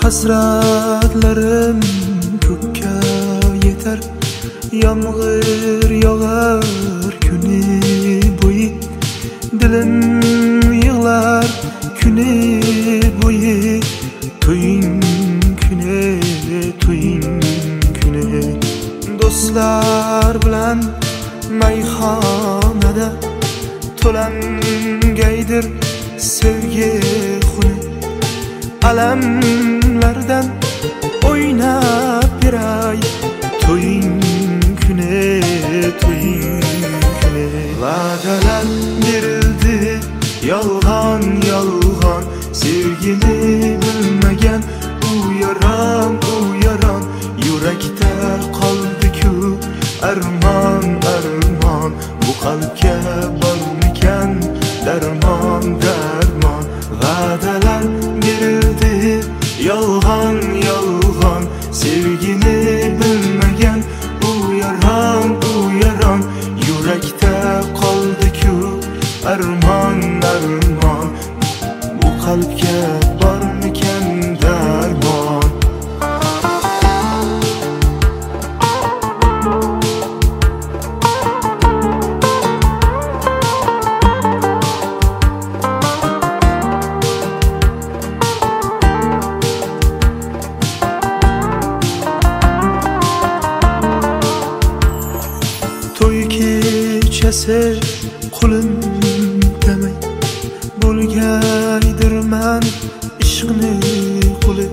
Hasratlarim ko'kka yetar, yomg'ir yog'ar kuni bo'yi, dilim yig'lar kuni bo'yi. To'ying kuni, to'ying kuni, do'stlar bilan mayxonada to'langaydir sevgi xuni. Alamlardan o'ynab beray, to'ying kuni, to'ying kuni. Va'dalar berildi yolg'on yolg'on, sevgini bilmagan u yaron yurakda qoldi-ku armon armon. Bu qalbga bormikan darmon darmon. Va'dalar berildi yolg'on yolg'on, sevgini bilmagan u yaron yurakda qoldi-ku armon armon. Bu qalbga bormikan darmon. To'y kechasi qulim demay, bo'lgaydirman ishqni quli.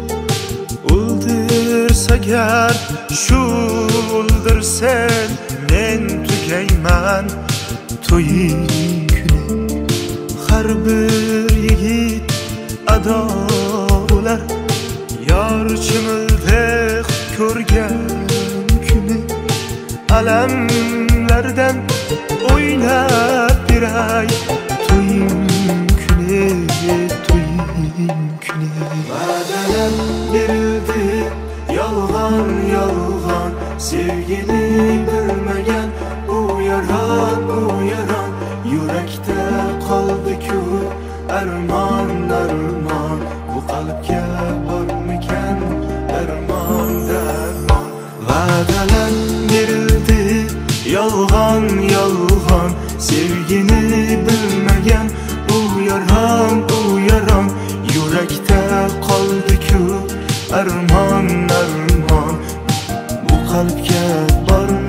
O'ldirsagar shu o'ldirsen, men tugayman to'ying kuni. Har bir yigit ado bo'lar yor chimildek ko'rgan kuni. Alamlardan o'ynab beray, to'ying kuni, to'ying kuni. Va'dalar berildi yolg'on yolg'on, sevgini bilmagan u yaron yurakda qoldi-ku armon armon. Bu qalbga bormikan darmon darmon. Va'dalar berildi yolg'on yolg'on, sevgini bilmagan u yaron yurakda qoldi-ku armon armon. Bu qalbga bor